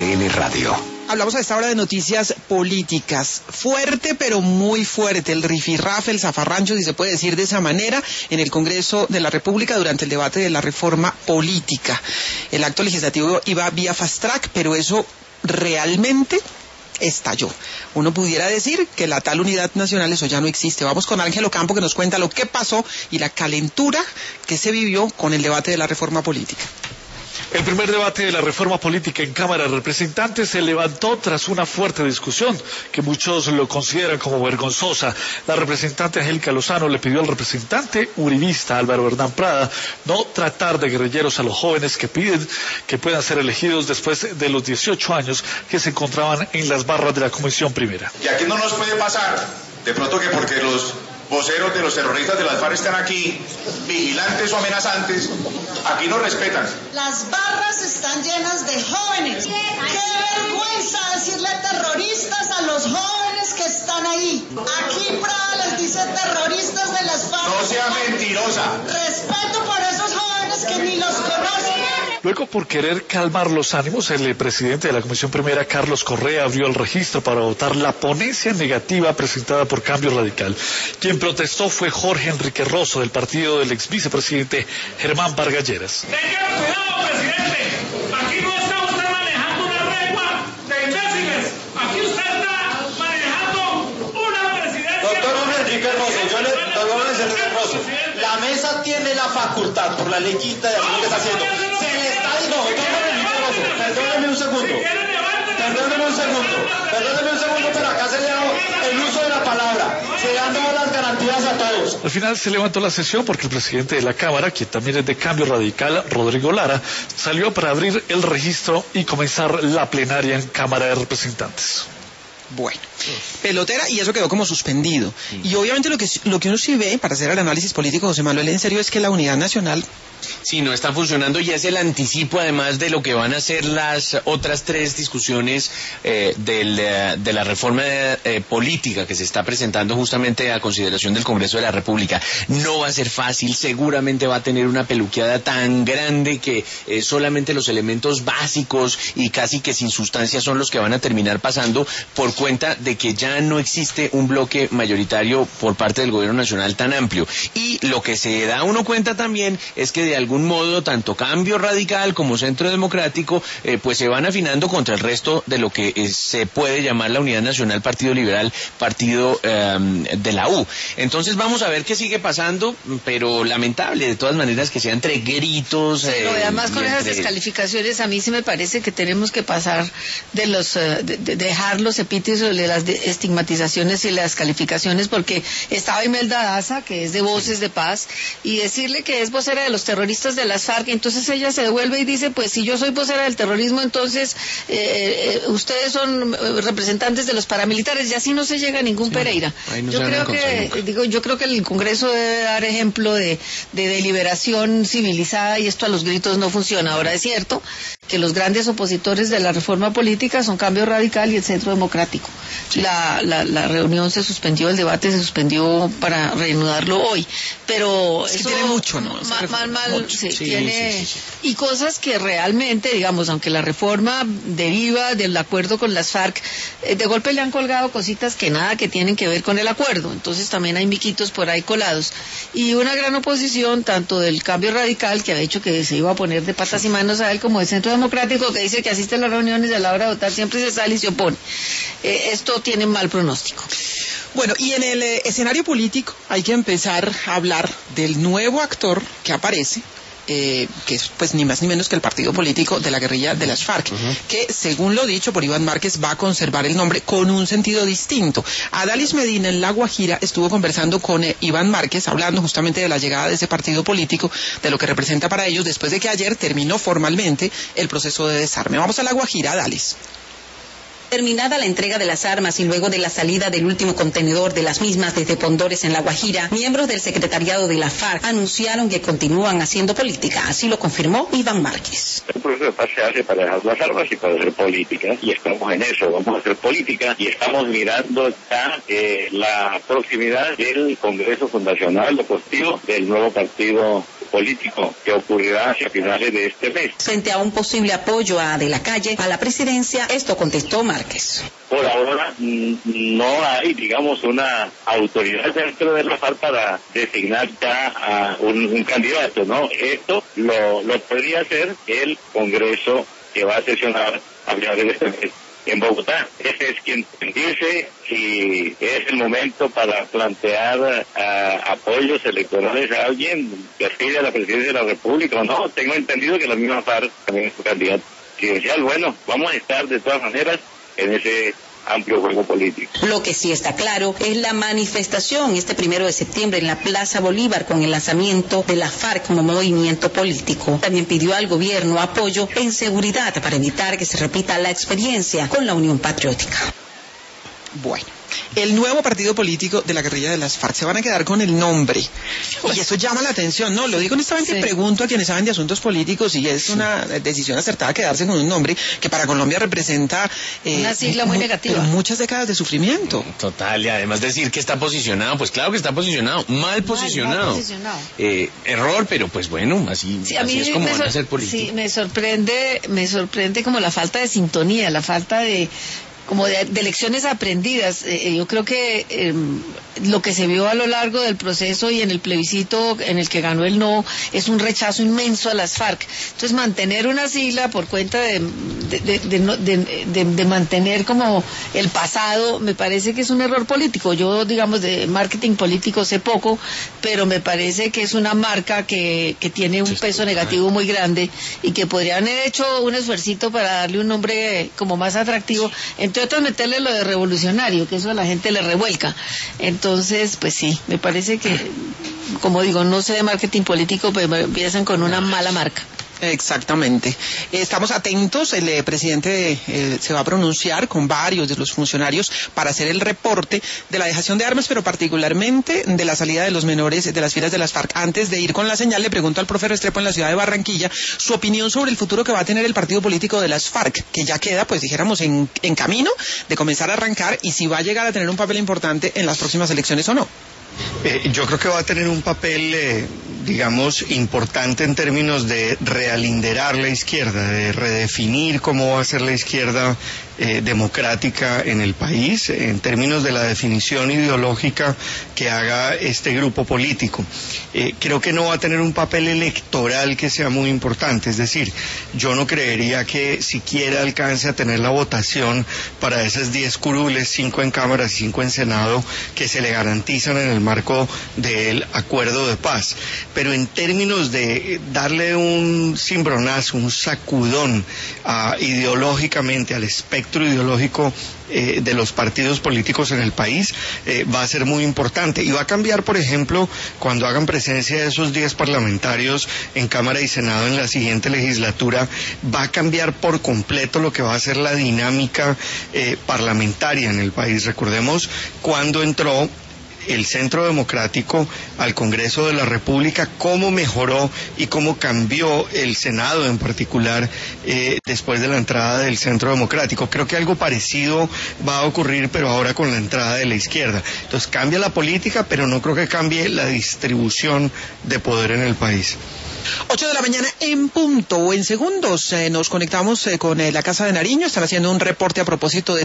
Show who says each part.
Speaker 1: CDN Radio.
Speaker 2: Hablamos a esta hora de noticias políticas. Fuerte, pero muy fuerte, el rifirrafe, el zafarrancho, si se puede decir de esa manera, en el Congreso de la República durante el debate de la reforma política. El acto legislativo iba vía fast track, pero eso realmente estalló. Uno pudiera decir que la tal unidad nacional, eso ya no existe. Vamos con Ángel Ocampo, que nos cuenta lo que pasó y la calentura que se vivió con el debate de la reforma política.
Speaker 3: El primer debate de la reforma política en Cámara de Representantes se levantó tras una fuerte discusión que muchos lo consideran como vergonzosa. La representante Angélica Lozano le pidió al representante uribista Álvaro Hernán Prada no tratar de guerrilleros a los jóvenes que piden que puedan ser elegidos después de los 18 años que se encontraban en las barras de la Comisión Primera.
Speaker 4: Y aquí no nos puede pasar, de pronto, que porque los voceros de los terroristas de las FARC están aquí, vigilantes o amenazantes, aquí no respetan.
Speaker 5: Las barras están llenas de jóvenes. ¡Qué vergüenza decirle terroristas a los jóvenes que están ahí! Aquí Prada les dice terroristas de las FARC.
Speaker 4: No sea mentirosa.
Speaker 5: Respeto por esos jóvenes que ni los conocen.
Speaker 3: Luego, por querer calmar los ánimos, el presidente de la Comisión Primera, Carlos Correa, abrió el registro para votar la ponencia negativa presentada por Cambio Radical. Quien protestó fue Jorge Enrique Rosso, del partido del ex vicepresidente Germán Vargas Lleras.
Speaker 6: Tenga cuidado, presidente. Aquí no está usted manejando una regla de imbéciles. Aquí usted está manejando una presidencia.
Speaker 7: Doctor Enrique Rosso, la mesa tiene la facultad, por la leyita de lo que está haciendo. Se le está diciendo, doctor Enrique Rosso, perdóneme un segundo, pero acá se le ha dado el uso de la palabra. Se le han dado las garantías a todos.
Speaker 3: Al final se levantó la sesión porque el presidente de la Cámara, quien también es de Cambio Radical, Rodrigo Lara, salió para abrir el registro y comenzar la plenaria en Cámara de Representantes.
Speaker 2: Bueno, pelotera, y eso quedó como suspendido. Y obviamente lo que uno sí ve, para hacer el análisis político, José Manuel, en serio, es que la unidad nacional
Speaker 8: sí, no está funcionando y es el anticipo además de lo que van a ser las otras tres discusiones de la reforma política que se está presentando justamente a consideración del Congreso de la República. No va a ser fácil, seguramente va a tener una peluqueada tan grande que solamente los elementos básicos y casi que sin sustancia son los que van a terminar pasando por cuenta de que ya no existe un bloque mayoritario por parte del gobierno nacional tan amplio. Y lo que se da uno cuenta también es que de algún modo tanto Cambio Radical como Centro Democrático pues se van afinando contra el resto de lo que se puede llamar la Unidad Nacional, Partido Liberal, Partido de la U. Entonces vamos a ver qué sigue pasando, pero lamentable de todas maneras que sea entre gritos.
Speaker 9: Pero además con esas descalificaciones a mí sí me parece que tenemos que pasar de los de dejar los epítetos de las estigmatizaciones y las calificaciones, porque estaba Imelda Daza, que es de Voces de Paz, y decirle que es vocera de los terroristas de las FARC, entonces ella se devuelve y dice, pues si yo soy vocera del terrorismo, entonces ustedes son representantes de los paramilitares, y así no se llega a ningún Pereira. Yo creo que el Congreso debe dar ejemplo de deliberación civilizada, y esto a los gritos no funciona. Ahora es cierto que los grandes opositores de la reforma política son Cambio Radical y el Centro Democrático. Sí. La reunión se suspendió, el debate se suspendió para reanudarlo hoy, pero
Speaker 2: es que
Speaker 9: eso
Speaker 2: tiene mucho, ¿no?
Speaker 9: Tiene y cosas que realmente, digamos, aunque la reforma deriva del acuerdo con las FARC, de golpe le han colgado cositas que nada que tienen que ver con el acuerdo, entonces también hay miquitos por ahí colados, y una gran oposición tanto del Cambio Radical, que ha dicho que se iba a poner de patas y manos a él, como del Centro Democrático, que dice que asiste a las reuniones y a la hora de votar siempre se sale y se opone. Esto tiene mal pronóstico.
Speaker 2: Bueno, y en el escenario político hay que empezar a hablar del nuevo actor que aparece, que es pues ni más ni menos que el partido político de la guerrilla de las FARC, que según lo dicho por Iván Márquez va a conservar el nombre con un sentido distinto. Adalis Medina en La Guajira estuvo conversando con Iván Márquez, hablando justamente de la llegada de ese partido político, de lo que representa para ellos, después de que ayer terminó formalmente el proceso de desarme. Vamos a La Guajira, Adalis.
Speaker 10: Terminada la entrega de las armas y luego de la salida del último contenedor de las mismas desde Pondores en La Guajira, miembros del secretariado de la FARC anunciaron que continúan haciendo política. Así lo confirmó Iván Márquez.
Speaker 11: El proceso de paz se hace para dejar las armas y para hacer política, y estamos en eso, vamos a hacer política, y estamos mirando ya la proximidad del Congreso Fundacional Opositivo del nuevo partido político que ocurrirá hacia finales de este mes.
Speaker 10: Frente a un posible apoyo a De la Calle a la presidencia, esto contestó Márquez.
Speaker 11: Por ahora no hay, digamos, una autoridad dentro de la FARC para designar ya a un candidato, ¿no? Esto lo podría hacer el Congreso que va a sesionar a finales de este mes en Bogotá. Ese es quien dice si es el momento para plantear apoyos electorales a alguien que aspire a la presidencia de la República o no. Tengo entendido que la misma FARC también es su candidato presidencial. Bueno, vamos a estar de todas maneras en ese amplio juego político.
Speaker 10: Lo que sí está claro es la manifestación este 1 de septiembre en la Plaza Bolívar con el lanzamiento de la FARC como movimiento político. También pidió al gobierno apoyo en seguridad para evitar que se repita la experiencia con la Unión Patriótica.
Speaker 2: Bueno, el nuevo partido político de la guerrilla de las FARC se van a quedar con el nombre. Y eso llama la atención, ¿no? Lo digo honestamente, sí. Pregunto a quienes saben de asuntos políticos si es una decisión acertada quedarse con un nombre que para Colombia representa
Speaker 9: una sigla muy negativa.
Speaker 2: Muchas décadas de sufrimiento.
Speaker 8: Total, y además decir que está posicionado, pues claro que está posicionado, mal posicionado. Error, pero pues bueno, así es como van a ser políticos.
Speaker 9: Sí, me sorprende como la falta de sintonía, la falta de lecciones aprendidas. Yo creo que lo que se vio a lo largo del proceso y en el plebiscito en el que ganó el no es un rechazo inmenso a las FARC. Entonces mantener una sigla por cuenta de mantener como el pasado me parece que es un error político. Yo, digamos, de marketing político sé poco, pero me parece que es una marca que tiene un peso negativo muy grande y que podrían haber hecho un esfuercito para darle un nombre como más atractivo. Entre otros, meterle lo de revolucionario, que eso a la gente le revuelca. Entonces, pues sí, me parece que, como digo, no sé de marketing político, pero empiezan con una mala marca.
Speaker 2: Exactamente. Estamos atentos, el presidente se va a pronunciar con varios de los funcionarios para hacer el reporte de la dejación de armas, pero particularmente de la salida de los menores de las filas de las FARC. Antes de ir con la señal, le pregunto al profe Restrepo en la ciudad de Barranquilla su opinión sobre el futuro que va a tener el partido político de las FARC, que ya queda, pues dijéramos, en camino de comenzar a arrancar, y si va a llegar a tener un papel importante en las próximas elecciones o no.
Speaker 1: Yo creo que va a tener un papel, digamos, importante en términos de realinderar la izquierda, de redefinir cómo va a ser la izquierda democrática en el país, en términos de la definición ideológica que haga este grupo político. Creo que no va a tener un papel electoral que sea muy importante, es decir, yo no creería que siquiera alcance a tener la votación para esas 10 curules, 5 en Cámara y 5 en Senado, que se le garantizan en el marco del acuerdo de paz. Pero en términos de darle un cimbronazo, un sacudón ideológicamente al espectro ideológico de los partidos políticos en el país, va a ser muy importante, y va a cambiar, por ejemplo, cuando hagan presencia de esos 10 parlamentarios en Cámara y Senado en la siguiente legislatura, va a cambiar por completo lo que va a ser la dinámica parlamentaria en el país. Recordemos cuando entró el Centro Democrático al Congreso de la República, cómo mejoró y cómo cambió el Senado en particular después de la entrada del Centro Democrático. Creo que algo parecido va a ocurrir, pero ahora con la entrada de la izquierda. Entonces cambia la política, pero no creo que cambie la distribución de poder en el país.
Speaker 2: 8 de la mañana en punto, o en segundos nos conectamos con la Casa de Nariño. Están haciendo un reporte a propósito de